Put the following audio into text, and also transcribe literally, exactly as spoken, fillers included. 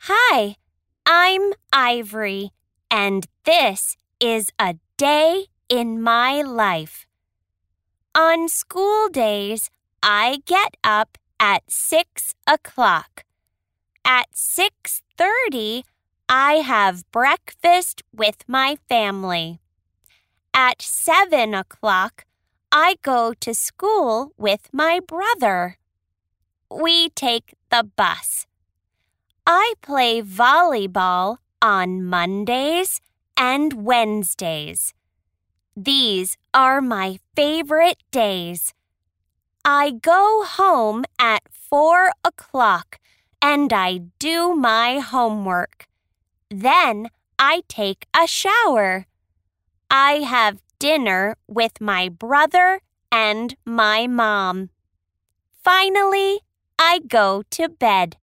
Hi, I'm Ivory, and this is a day in my life. On school days, I get up at six o'clock. At six thirty, I have breakfast with my family. At seven o'clock, I go to school with my brother. We take the bus. I play volleyball on Mondays and Wednesdays. These are my favorite days. I go home at four o'clock and I do my homework. Then I take a shower. I have dinner with my brother and my mom. Finally, I go to bed.